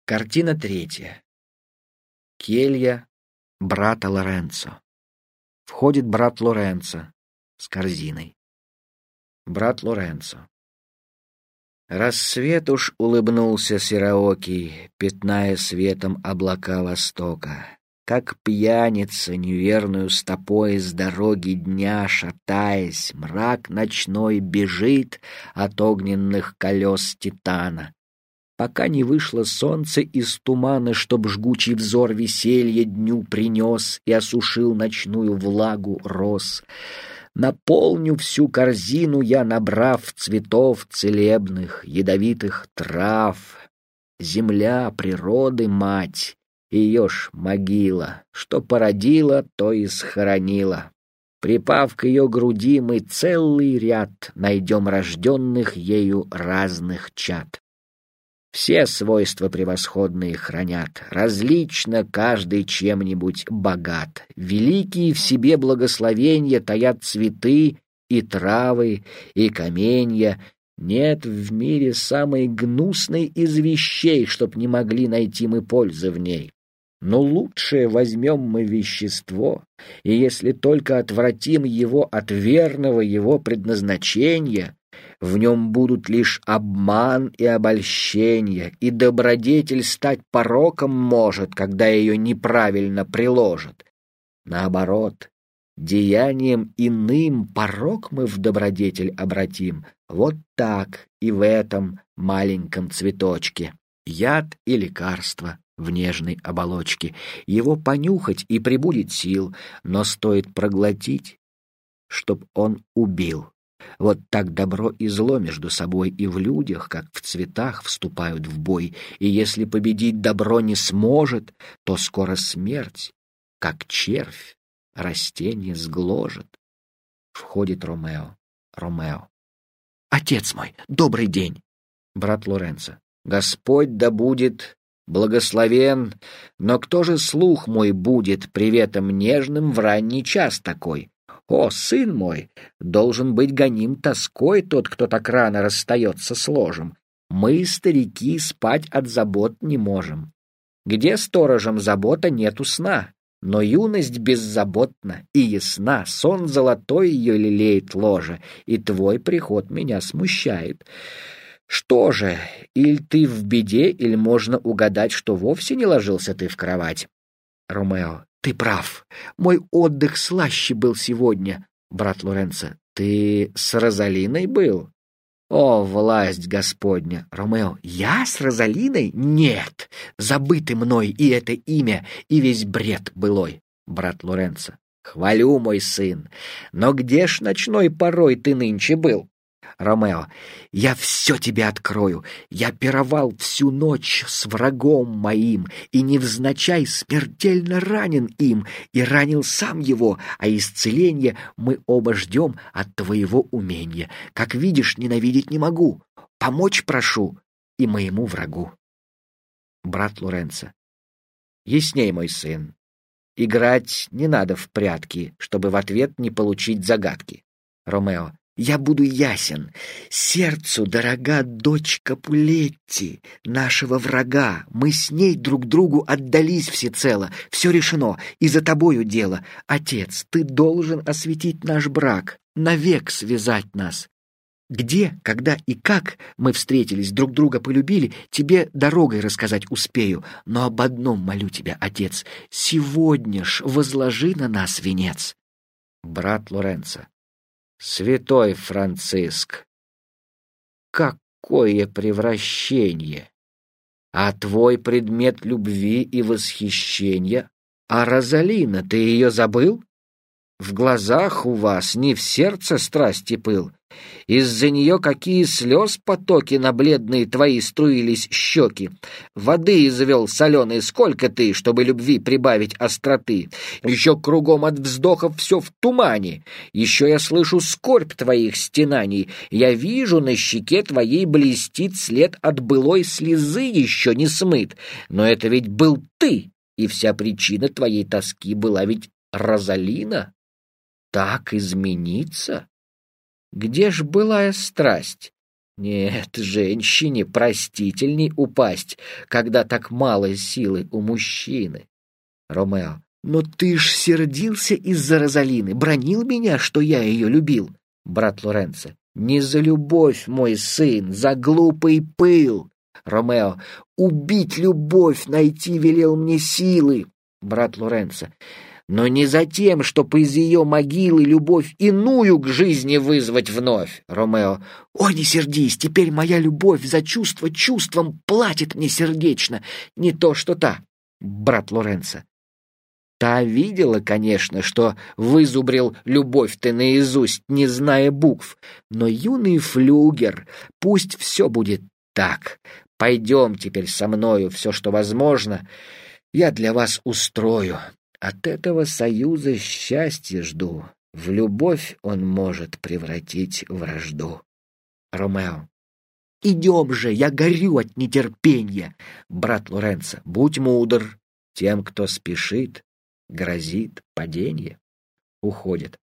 Картина третья. Келья брата Лоренцо. Входит брат Лоренцо с корзиной. Брат Лоренцо. Рассвет уж улыбнулся сероокий, пятная светом облака востока. Как пьяница, неверную стопой с дороги дня шатаясь, мрак ночной бежит от огненных колес титана. Пока не вышло солнце из тумана, чтоб жгучий взор веселья дню принес и осушил ночную влагу роз. Наполню всю корзину я, набрав цветов целебных, ядовитых трав. Земля природы мать, ее ж могила, что породила, то и схоронила. Припав к ее груди, мы целый ряд найдем рожденных ею разных чад. Все свойства превосходные хранят, различно каждый чем-нибудь богат. Великие в себе благословенья таят цветы и травы, и каменья. Нет в мире самой гнусной из вещей, чтоб не могли найти мы пользы в ней. Но лучшее возьмем мы вещество, и если только отвратим его от верного его предназначения, в нем будут лишь обман и обольщение, и добродетель стать пороком может, когда ее неправильно приложат. Наоборот, деянием иным порок мы в добродетель обратим. Вот так и в этом маленьком цветочке. Яд и лекарство в нежной оболочке. Его понюхать и прибудет сил, но стоит проглотить, чтоб он убил. Вот так добро и зло между собой и в людях, как в цветах, вступают в бой, и если победить добро не сможет, то скоро смерть, как червь, растение сгложит. Входит Ромео. Ромео. «Отец мой, добрый день!» Брат Лоренцо. «Господь да будет благословен, но кто же слух мой будет приветом нежным в ранний час такой? О, сын мой, должен быть гоним тоской тот, кто так рано расстается с ложем. Мы, старики, спать от забот не можем. Где сторожем забота, нету сна, но юность беззаботна и ясна, сон золотой ее лелеет ложе, и твой приход меня смущает. Что же, иль ты в беде, или можно угадать, что вовсе не ложился ты в кровать?» Ромео. «Ты прав. Мой отдых слаще был сегодня». Брат Лоренцо. «Ты с Розалиной был?» «О, власть Господня!» Ромео. «Я с Розалиной? Нет! Забыты мной и это имя, и весь бред былой». Брат Лоренцо. «Хвалю, мой сын. Но где ж ночной порой ты нынче был?» Ромео. «Я все тебе открою. Я пировал всю ночь с врагом моим, и невзначай смертельно ранен им, и ранил сам его, а исцеление мы оба ждем от твоего умения. Как видишь, ненавидеть не могу. Помочь прошу и моему врагу». Брат Лоренцо. «Ясней, мой сын. Играть не надо в прятки, чтобы в ответ не получить загадки». Ромео. «Я буду ясен. Сердцу дорога дочь Капулетти, нашего врага. Мы с ней друг другу отдались всецело. Все решено, и за тобою дело. Отец, ты должен осветить наш брак, навек связать нас. Где, когда и как мы встретились, друг друга полюбили, тебе дорогой рассказать успею. Но об одном молю тебя, отец, сегодня ж возложи на нас венец». Брат Лоренцо. «Святой Франциск, какое превращение! А твой предмет любви и восхищения? А Розалина, ты ее забыл? В глазах у вас не в сердце страсти пыл. Из-за нее какие слез потоки на бледные твои струились щеки. Воды извел соленой сколько ты, чтобы любви прибавить остроты. Еще кругом от вздохов все в тумане. Еще я слышу скорбь твоих стенаний. Я вижу, на щеке твоей блестит след от былой слезы еще не смыт. Но это ведь был ты, и вся причина твоей тоски была ведь Розалина. Так измениться? Где ж былая страсть? Нет, женщине простительней упасть, когда так мало силы у мужчины. Ромео. Но ты ж сердился из-за Розалины, бранил меня, что я ее любил. Брат Лоренцо. Не за любовь, мой сын, за глупый пыл. Ромео. Убить любовь, найти велел мне силы. Брат Лоренцо. Но не за тем, чтоб из ее могилы любовь иную к жизни вызвать вновь. Ромео. О, не сердись, теперь моя любовь за чувство чувством платит мне сердечно, не то что та. Брат Лоренцо. Та видела, конечно, что вызубрил любовь ты наизусть, не зная букв, но юный флюгер, пусть все будет так. Пойдем теперь со мною, все, что возможно, я для вас устрою. От этого союза счастье жду. В любовь он может превратить вражду. Ромео. Идем же, я горю от нетерпения. Брат Лоренцо. Будь мудр. Тем, кто спешит, грозит падение. Уходит.